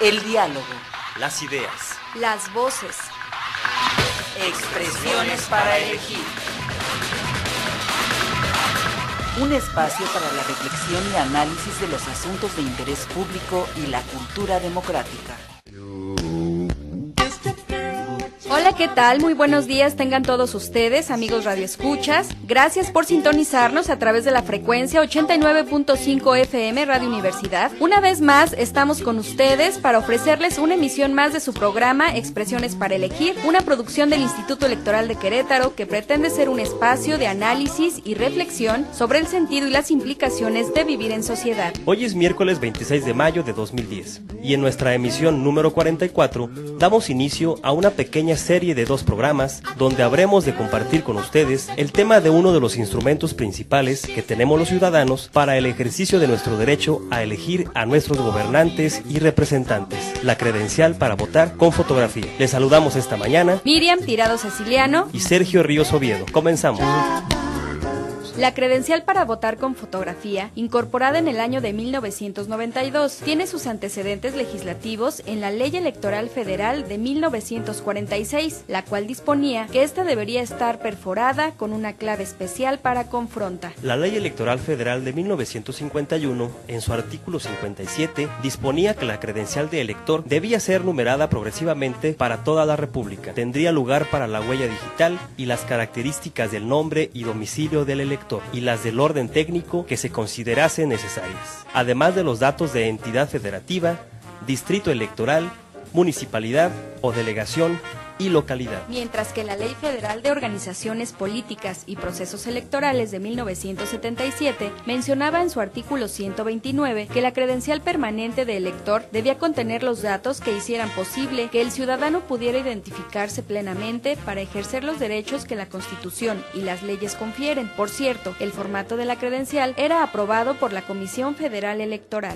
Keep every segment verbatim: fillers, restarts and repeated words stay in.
El diálogo. Las ideas. Las voces. Expresiones para elegir. Un espacio para la reflexión y análisis de los asuntos de interés público y la cultura democrática. Hola, ¿qué tal? Muy buenos días tengan todos ustedes, amigos radioescuchas. Gracias por sintonizarnos a través de la frecuencia ochenta y nueve punto cinco F M Radio Universidad. Una vez más estamos con ustedes para ofrecerles una emisión más de su programa Expresiones para Elegir, una producción del Instituto Electoral de Querétaro que pretende ser un espacio de análisis y reflexión sobre el sentido y las implicaciones de vivir en sociedad. Hoy es miércoles veintiséis de mayo de dos mil diez y en nuestra emisión número cuarenta y cuatro damos inicio a una pequeña serie de dos programas donde habremos de compartir con ustedes el tema de uno de los instrumentos principales que tenemos los ciudadanos para el ejercicio de nuestro derecho a elegir a nuestros gobernantes y representantes, la credencial para votar con fotografía. Les saludamos esta mañana Miriam Tirado Ceciliano y Sergio Ríos Oviedo. Comenzamos. La credencial para votar con fotografía, incorporada en el año de mil novecientos noventa y dos, tiene sus antecedentes legislativos en la Ley Electoral Federal de mil novecientos cuarenta y seis, la cual disponía que ésta debería estar perforada con una clave especial para confronta. La Ley Electoral Federal de mil novecientos cincuenta y uno, en su artículo cincuenta y siete, disponía que la credencial de elector debía ser numerada progresivamente para toda la República. Tendría lugar para la huella digital y las características del nombre y domicilio del elector y las del orden técnico que se considerasen necesarias, además de los datos de entidad federativa, distrito electoral, municipalidad o delegación y localidad. Mientras que la Ley Federal de Organizaciones Políticas y Procesos Electorales de mil novecientos setenta y siete mencionaba en su artículo ciento veintinueve que la credencial permanente de elector debía contener los datos que hicieran posible que el ciudadano pudiera identificarse plenamente para ejercer los derechos que la Constitución y las leyes confieren. Por cierto, el formato de la credencial era aprobado por la Comisión Federal Electoral.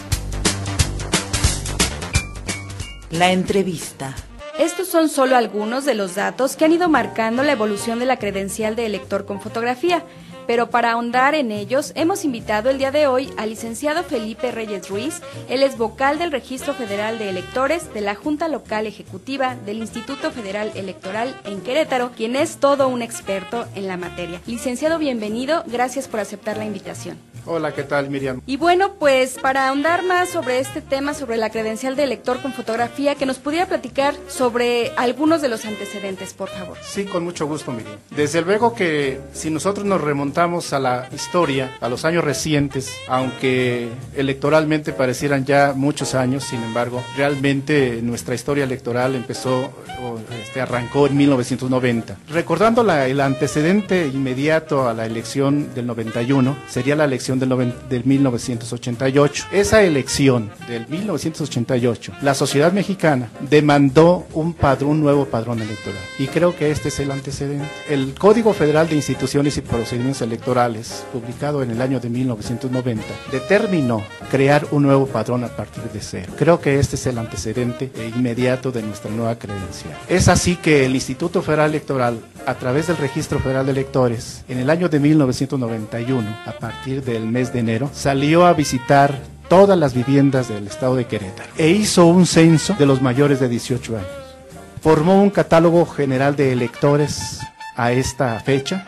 La entrevista. Estos son solo algunos de los datos que han ido marcando la evolución de la credencial de elector con fotografía, pero para ahondar en ellos hemos invitado el día de hoy al licenciado Felipe Reyes Ruiz. Él es vocal del Registro Federal de Electores de la Junta Local Ejecutiva del Instituto Federal Electoral en Querétaro, quien es todo un experto en la materia. Licenciado, bienvenido, gracias por aceptar la invitación. Hola, ¿qué tal, Miriam? Y bueno, pues para ahondar más sobre este tema, sobre la credencial de elector con fotografía, que nos pudiera platicar sobre algunos de los antecedentes, por favor. Sí, con mucho gusto, Miriam. Desde luego que si nosotros nos remontamos a la historia, a los años recientes, aunque electoralmente parecieran ya muchos años, sin embargo, realmente nuestra historia electoral empezó, o este, arrancó en mil novecientos noventa. Recordando la, el antecedente inmediato a la elección del noventa y uno, sería la elección del, noven, del mil novecientos ochenta y ocho. Esa elección del mil novecientos ochenta y ocho, la sociedad mexicana demandó un padrón, un nuevo padrón electoral. Y creo que este es el antecedente. El Código Federal de Instituciones y Procedimientos Electorales, publicado en el año de mil novecientos noventa, determinó crear un nuevo padrón a partir de cero. Creo que este es el antecedente inmediato de nuestra nueva credencial. Es así que el Instituto Federal Electoral, a través del Registro Federal de Electores, en el año de mil novecientos noventa y uno, a partir del mes de enero, salió a visitar todas las viviendas del estado de Querétaro e hizo un censo de los mayores de dieciocho años. Formó un catálogo general de electores a esta fecha,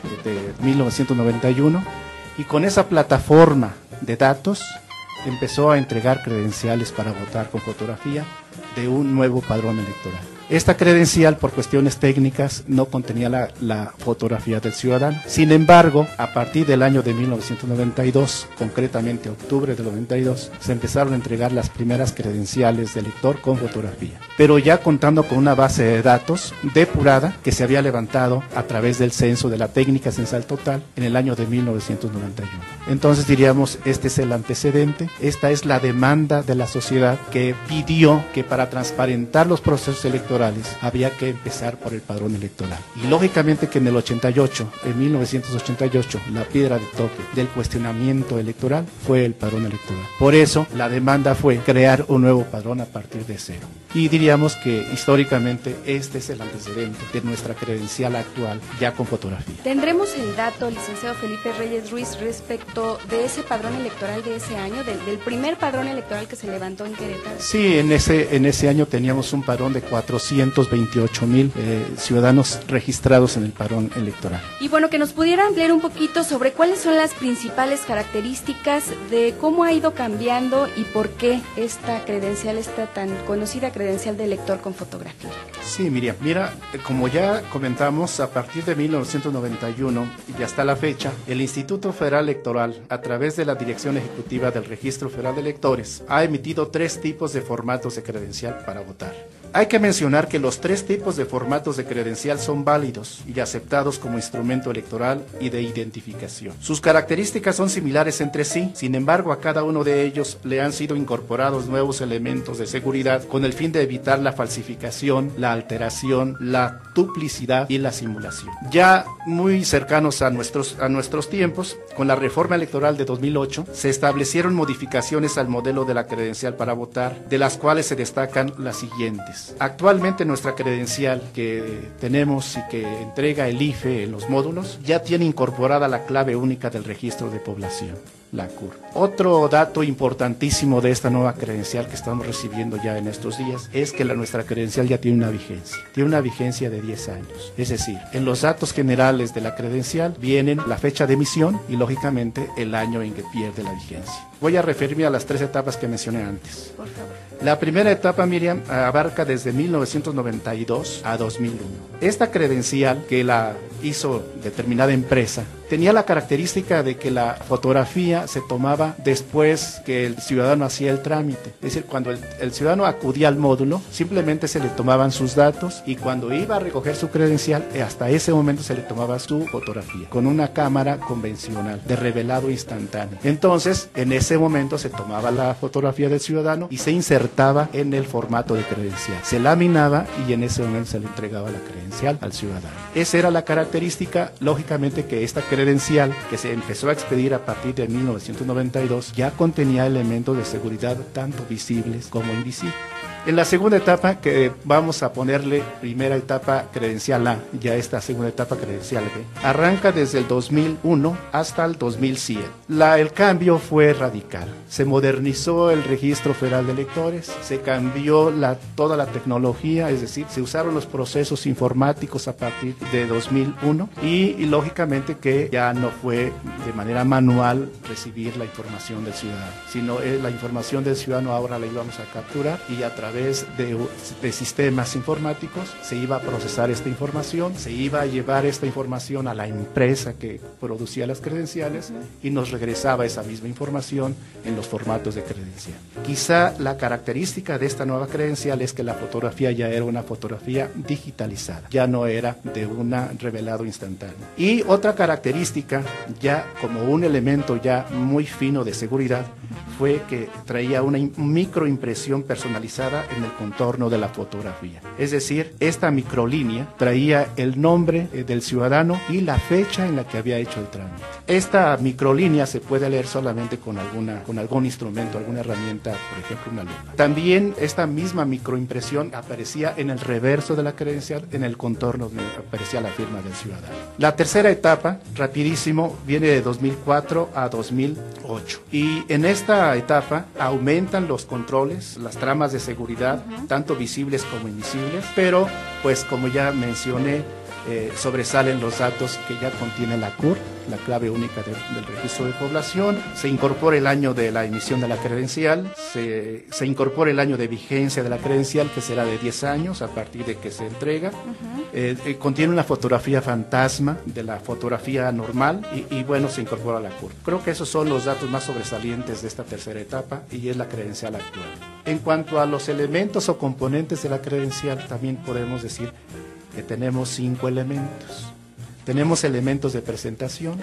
de mil novecientos noventa y uno, y con esa plataforma de datos empezó a entregar credenciales para votar con fotografía de un nuevo padrón electoral. Esta credencial, por cuestiones técnicas, no contenía la, la fotografía del ciudadano. Sin embargo, a partir del año de mil novecientos noventa y dos, concretamente octubre del noventa y dos, se empezaron a entregar las primeras credenciales de elector con fotografía, pero ya contando con una base de datos depurada que se había levantado a través del censo de la técnica censal total en el año de mil novecientos noventa y uno. Entonces diríamos, este es el antecedente, esta es la demanda de la sociedad que pidió que para transparentar los procesos electorales electorales, había que empezar por el padrón electoral. Y lógicamente que en el ochenta y ocho, en mil novecientos ochenta y ocho, la piedra de toque del cuestionamiento electoral fue el padrón electoral. Por eso la demanda fue crear un nuevo padrón a partir de cero. Y diríamos que históricamente este es el antecedente de nuestra credencial actual ya con fotografía. ¿Tendremos el dato, licenciado Felipe Reyes Ruiz, respecto de ese padrón electoral de ese año, del, del primer padrón electoral que se levantó en Querétaro? Sí, en ese, en ese año teníamos un padrón de cuatrocientos veintiocho mil eh, ciudadanos registrados en el padrón electoral. Y bueno, que nos pudiera ampliar un poquito sobre cuáles son las principales características de cómo ha ido cambiando y por qué esta credencial, esta tan conocida credencial de elector con fotografía. Sí, Miriam, mira, como ya comentamos, a partir de mil novecientos noventa y uno y hasta la fecha, el Instituto Federal Electoral, a través de la Dirección Ejecutiva del Registro Federal de Electores, ha emitido tres tipos de formatos de credencial para votar. Hay que mencionar que los tres tipos de formatos de credencial son válidos y aceptados como instrumento electoral y de identificación. Sus características son similares entre sí, sin embargo a cada uno de ellos le han sido incorporados nuevos elementos de seguridad con el fin de evitar la falsificación, la alteración, la duplicidad y la simulación. Ya muy cercanos a nuestros, a nuestros tiempos, con la reforma electoral de dos mil ocho, se establecieron modificaciones al modelo de la credencial para votar, de las cuales se destacan las siguientes. Actualmente nuestra credencial que tenemos y que entrega el I F E en los módulos ya tiene incorporada la clave única del registro de población, la C U R. Otro dato importantísimo de esta nueva credencial que estamos recibiendo ya en estos días es que la, nuestra credencial ya tiene una vigencia, tiene una vigencia de diez años. Es decir, en los datos generales de la credencial vienen la fecha de emisión y lógicamente el año en que pierde la vigencia. Voy a referirme a las tres etapas que mencioné antes. Por favor. La primera etapa, Miriam, abarca desde mil novecientos noventa y dos a dos mil uno. Esta credencial que la hizo determinada empresa tenía la característica de que la fotografía se tomaba después que el ciudadano hacía el trámite. Es decir, cuando el, el ciudadano acudía al módulo, simplemente se le tomaban sus datos y cuando iba a recoger su credencial, hasta ese momento se le tomaba su fotografía con una cámara convencional de revelado instantáneo. Entonces, en ese momento se tomaba la fotografía del ciudadano y se insertaba en el formato de credencial. Se laminaba y en ese momento se le entregaba la credencial al ciudadano. Esa era la característica, lógicamente, que esta credencial que se empezó a expedir a partir de mil novecientos noventa y dos ya contenía elementos de seguridad tanto visibles como invisibles. En la segunda etapa, que vamos a ponerle primera etapa credencial A, ya esta segunda etapa credencial B, arranca desde el dos mil uno hasta el dos mil siete. La, el cambio fue radical. Se modernizó el Registro Federal de Electores, se cambió la, toda la tecnología, es decir, se usaron los procesos informáticos a partir de dos mil uno y, y lógicamente que ya no fue de manera manual recibir la información del ciudadano, sino eh, la información del ciudadano ahora la íbamos a capturar y a través de, de sistemas informáticos se iba a procesar esta información, se iba a llevar esta información a la empresa que producía las credenciales y nos regresaba esa misma información en los formatos de credencial. Quizá la característica de esta nueva credencial es que la fotografía ya era una fotografía digitalizada, ya no era de un revelado instantáneo. Y otra característica, ya como un elemento ya muy fino de seguridad, fue que traía una microimpresión personalizada en el contorno de la fotografía. Es decir, esta microlínea traía el nombre del ciudadano y la fecha en la que había hecho el trámite. Esta microlínea se puede leer solamente con, alguna, con algún instrumento, alguna herramienta, por ejemplo una lupa. También esta misma microimpresión aparecía en el reverso de la credencial, en el contorno donde aparecía la firma del ciudadano. La tercera etapa, rapidísimo, viene de dos mil cuatro a dos mil ocho. Y en esta etapa aumentan los controles, las tramas de seguridad, uh-huh. tanto visibles como invisibles, pero pues como ya mencioné, eh, sobresalen los datos que ya contiene la C U R, la clave única de, del registro de población, se incorpora el año de la emisión de la credencial, se, se incorpora el año de vigencia de la credencial, que será de diez años a partir de que se entrega, uh-huh. eh, eh, contiene una fotografía fantasma de la fotografía normal y, y bueno, se incorpora la C U R. Creo que esos son los datos más sobresalientes de esta tercera etapa y es la credencial actual. En cuanto a los elementos o componentes de la credencial, también podemos decir que tenemos cinco elementos. Tenemos elementos de presentación,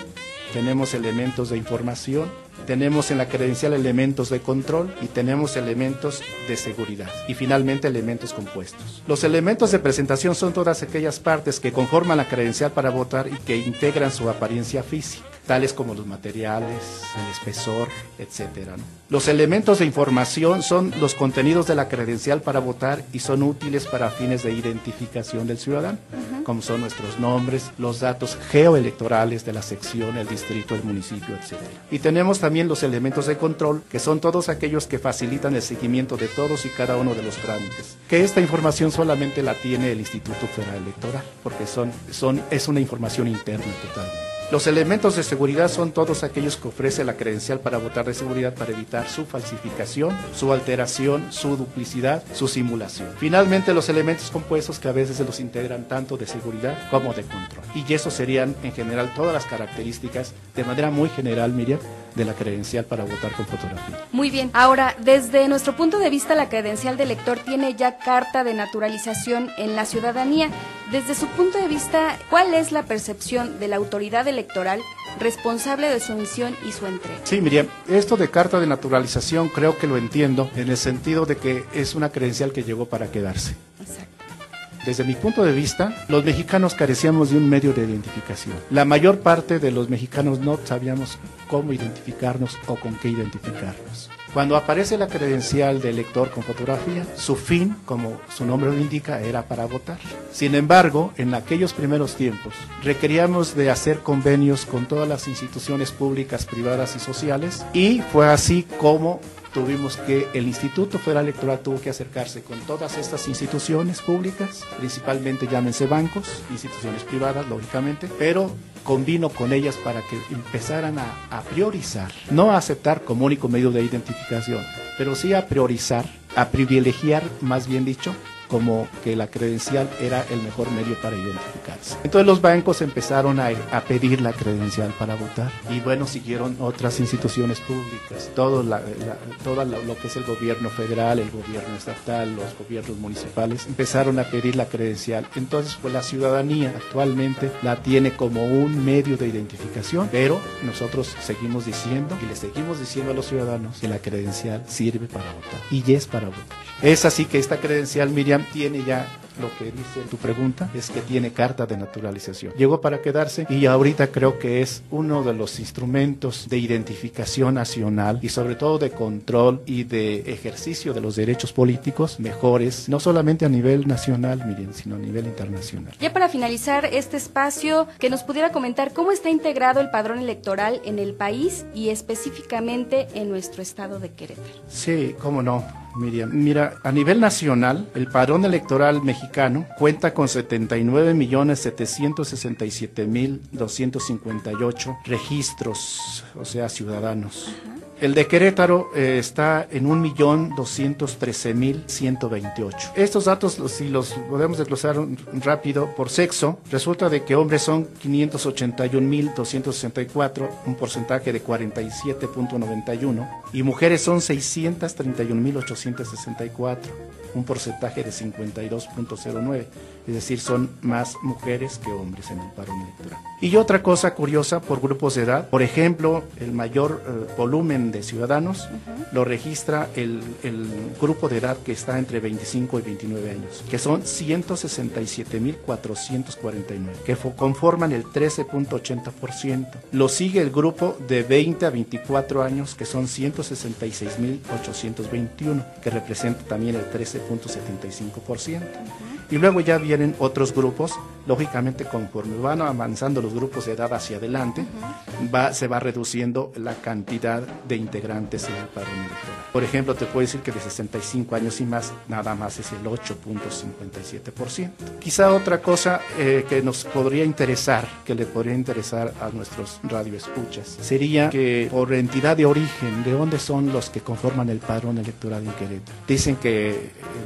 tenemos elementos de información, tenemos en la credencial elementos de control y tenemos elementos de seguridad y finalmente elementos compuestos. Los elementos de presentación son todas aquellas partes que conforman la credencial para votar y que integran su apariencia física, tales como los materiales, el espesor, etcétera, ¿no? Los elementos de información son los contenidos de la credencial para votar y son útiles para fines de identificación del ciudadano, uh-huh. como son nuestros nombres, los datos geoelectorales de la sección, el distrito, el municipio, etcétera. Y tenemos también los elementos de control, que son todos aquellos que facilitan el seguimiento de todos y cada uno de los trámites. Que esta información solamente la tiene el Instituto Federal Electoral, porque son, son, es una información interna totalmente. Los elementos de seguridad son todos aquellos que ofrece la credencial para votar de seguridad para evitar su falsificación, su alteración, su duplicidad, su simulación. Finalmente, los elementos compuestos que a veces se los integran tanto de seguridad como de control. Y esos serían en general todas las características, de manera muy general, Miriam, de la credencial para votar con fotografía. Muy bien. Ahora, desde nuestro punto de vista, la credencial de elector tiene ya carta de naturalización en la ciudadanía. Desde su punto de vista, ¿cuál es la percepción de la autoridad electoral responsable de su emisión y su entrega? Sí, Miriam, esto de carta de naturalización creo que lo entiendo en el sentido de que es una credencial que llegó para quedarse. Exacto. Desde mi punto de vista, los mexicanos carecíamos de un medio de identificación. La mayor parte de los mexicanos no sabíamos cómo identificarnos o con qué identificarnos. Cuando aparece la credencial de elector con fotografía, su fin, como su nombre lo indica, era para votar. Sin embargo, en aquellos primeros tiempos, requeríamos de hacer convenios con todas las instituciones públicas, privadas y sociales, y fue así como tuvimos que, el Instituto Federal Electoral tuvo que acercarse con todas estas instituciones públicas, principalmente llámense bancos, instituciones privadas, lógicamente, pero convino con ellas para que empezaran a, a priorizar, no a aceptar como único medio de identificación, pero sí a priorizar, a privilegiar, más bien dicho, como que la credencial era el mejor medio para identificarse. Entonces los bancos empezaron a, a pedir la credencial para votar y bueno, siguieron otras instituciones públicas, todo, la, la, todo lo, lo que es el gobierno federal, el gobierno estatal, los gobiernos municipales, empezaron a pedir la credencial. Entonces pues la ciudadanía actualmente la tiene como un medio de identificación, pero nosotros seguimos diciendo y le seguimos diciendo a los ciudadanos que la credencial sirve para votar y es para votar. Es así que esta credencial, Miriam, tiene ya lo que dice tu pregunta, es que tiene carta de naturalización. Llegó para quedarse y ahorita creo que es uno de los instrumentos de identificación nacional y sobre todo de control y de ejercicio de los derechos políticos mejores, no solamente a nivel nacional, Miriam, sino a nivel internacional. Ya para finalizar este espacio, que nos pudiera comentar cómo está integrado el padrón electoral en el país y específicamente en nuestro estado de Querétaro. Sí, cómo no, Miriam. Mira, a nivel nacional, el padrón electoral mexicano cuenta con setenta y nueve millones setecientos sesenta y siete mil doscientos cincuenta y ocho registros, o sea, ciudadanos. Ajá. El de Querétaro eh, está en un millón doscientos trece mil ciento veintiocho. Estos datos, si los podemos desglosar rápido por sexo, resulta de que hombres son quinientos ochenta y un mil doscientos sesenta y cuatro, un porcentaje de cuarenta y siete punto noventa y uno, y mujeres son seiscientos treinta y un mil ochocientos sesenta y cuatro, un porcentaje de cincuenta y dos punto cero nueve, es decir, son más mujeres que hombres en el padrón electoral. Y otra cosa curiosa, por grupos de edad, por ejemplo, el mayor eh, volumen de ciudadanos uh-huh. lo registra el, el grupo de edad que está entre veinticinco y veintinueve años, que son ciento sesenta y siete mil cuatrocientos cuarenta y nueve, que conforman el trece punto ochenta por ciento. Lo sigue el grupo de veinte a veinticuatro años, que son ciento sesenta y seis mil ochocientos veintiuno, que representa también el trece punto setenta y cinco por ciento. Uh-huh. Y luego ya vienen otros grupos, lógicamente conforme van avanzando los grupos de edad hacia adelante, uh-huh. va, se va reduciendo la cantidad de integrantes en el padrón electoral. Por ejemplo, te puedo decir que de sesenta y cinco años y más, nada más es el ocho punto cincuenta y siete por ciento. Quizá otra cosa eh, que nos podría interesar, que le podría interesar a nuestros radioescuchas, sería que por entidad de origen, ¿de dónde son los que conforman el padrón electoral en Querétaro? Dicen que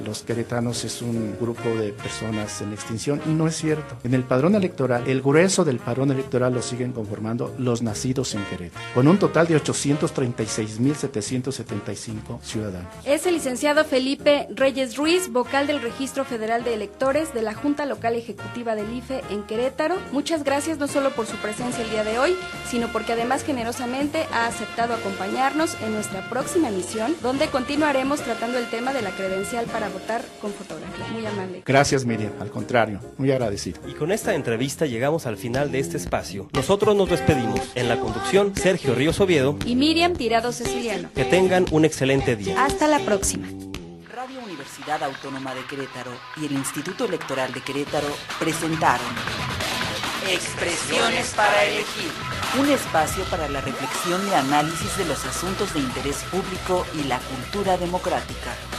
los queretanos es un grupo de personas en extinción. No es cierto. En el padrón electoral, el grueso del padrón electoral lo siguen conformando los nacidos en Querétaro, con un total de ochocientos treinta y seis mil setecientos setenta y cinco ciudadanos. Es el licenciado Felipe Reyes Ruiz, vocal del Registro Federal de Electores de la Junta Local Ejecutiva del I F E en Querétaro. Muchas gracias no solo por su presencia el día de hoy, sino porque además generosamente ha aceptado acompañarnos en nuestra próxima emisión, donde continuaremos tratando el tema de la credencial para votar con fotografía. Muy amable. Gracias, Miriam. Al contrario, muy agradecido. Y con esta entrevista llegamos al final de este espacio. Nosotros nos despedimos. En la conducción, Sergio Ríos Oviedo y Miriam Tirado Ceciliano. Que tengan un excelente día. Hasta la próxima. Radio Universidad Autónoma de Querétaro y el Instituto Electoral de Querétaro presentaron Expresiones para elegir, un espacio para la reflexión y análisis de los asuntos de interés público y la cultura democrática.